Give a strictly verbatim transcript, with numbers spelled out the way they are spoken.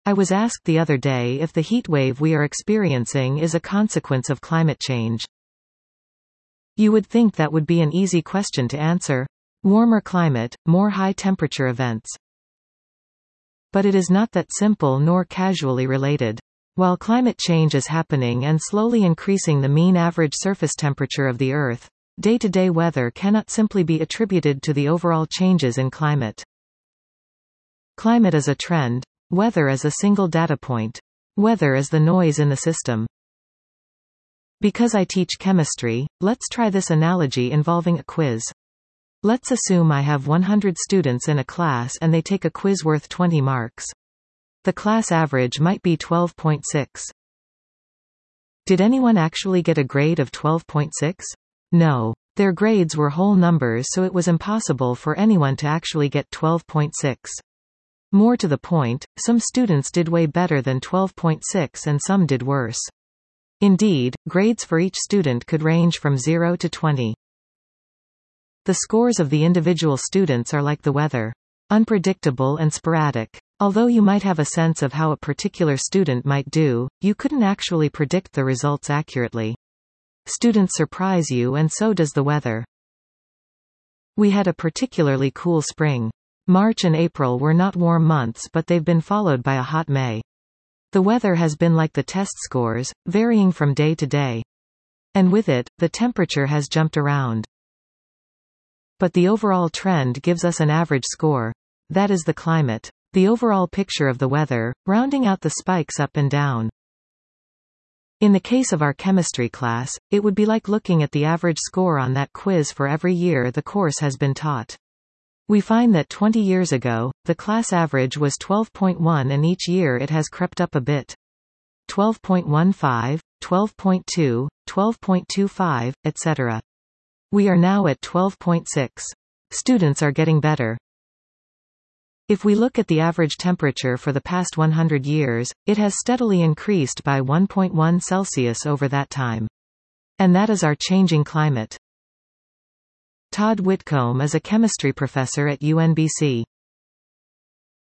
I was asked the other day if the heatwave we are experiencing is a consequence of climate change. You would think that would be an easy question to answer. Warmer climate, more high-temperature events. But it is not that simple nor casually related. While climate change is happening and slowly increasing the mean average surface temperature of the Earth, day-to-day weather cannot simply be attributed to the overall changes in climate. Climate is a trend, weather is a single data point. Weather is the noise in the system. Because I teach chemistry, let's try this analogy involving a quiz. Let's assume I have one hundred students in a class and they take a quiz worth twenty marks. The class average might be twelve point six. Did anyone actually get a grade of twelve point six? No. Their grades were whole numbers, so it was impossible for anyone to actually get twelve point six. More to the point, some students did way better than twelve point six and some did worse. Indeed, grades for each student could range from zero to twenty. The scores of the individual students are like the weather. Unpredictable and sporadic. Although you might have a sense of how a particular student might do, you couldn't actually predict the results accurately. Students surprise you and so does the weather. We had a particularly cool spring. March and April were not warm months, but they've been followed by a hot May. The weather has been like the test scores, varying from day to day. And with it, the temperature has jumped around. But the overall trend gives us an average score. That is the climate. The overall picture of the weather, rounding out the spikes up and down. In the case of our chemistry class, it would be like looking at the average score on that quiz for every year the course has been taught. We find that twenty years ago, the class average was twelve point one and each year it has crept up a bit. twelve point one five, twelve point two, twelve point two five, et cetera. We are now at twelve point six. Students are getting better. If we look at the average temperature for the past one hundred years, it has steadily increased by one point one Celsius over that time. And that is our changing climate. Todd Whitcomb is a chemistry professor at U N B C.